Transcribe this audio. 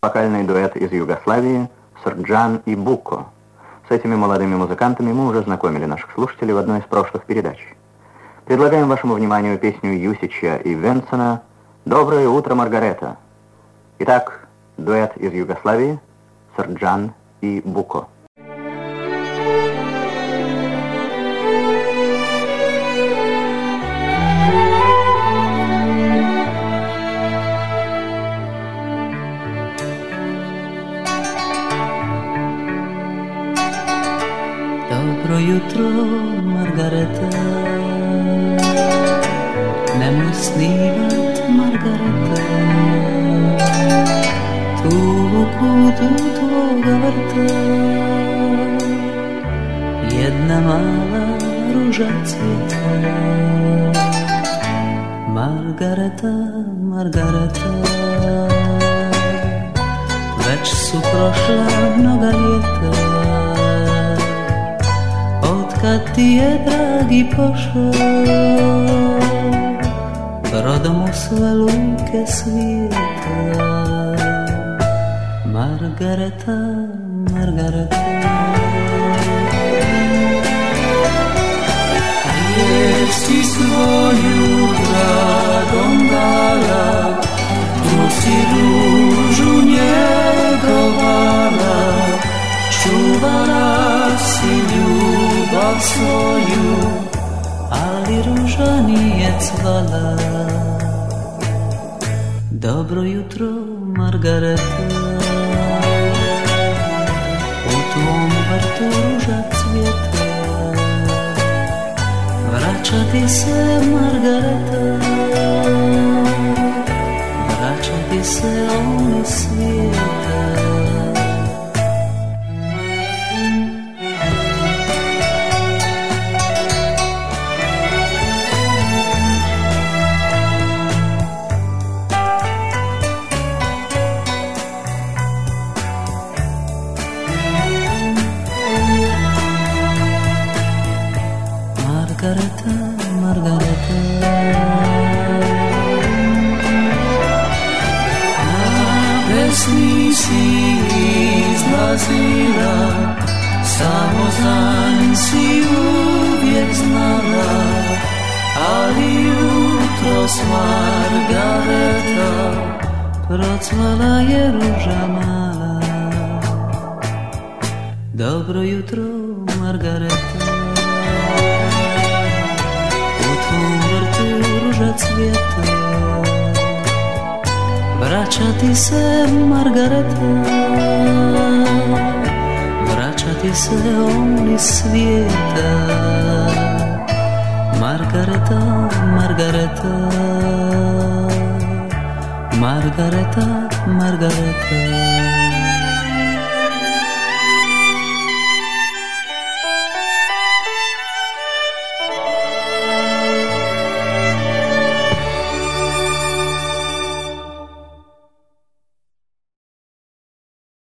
вокальный дуэт из Югославии Срджан и Буко. С этими молодыми музыкантами мы уже знакомили наших слушателей в одной из прошлых передач. Предлагаем вашему вниманию песню Юсича и Венсона «Доброе утро, Маргарета». Итак, дуэт из Югославии Срджан и Буко. Dobro jutro, Margareta, nemoj snivat, Margareta, tu u kutu tvoga vrta jedna mala ruža cvjeta. Margareta, Margareta, već su prošla mnoga ljeta, kad ti je dragi pošao brodom u sve luke svijeta. Margareta, Margareta, jesi svoju dragom dala, tu si ružu njegovala, čuvala si ljubav svoju, ali ruža nije cvala. Dobro jutro, Margareta, u tvom vrtu ruža cvjeta, vraća ti se, Margareta, vraća ti se on iz svijeta. Margareta, Margareta, na pesmi si izlazila, samo zanj si uvijek znala, ali jutros, Margareta, procvala je ruža mala. Dobro jutro, Margareta, ruža cvjeta, vraća ti se, Margareta, vraća ti se on iz svijeta. Margareta, Margareta, Margareta, Margareta.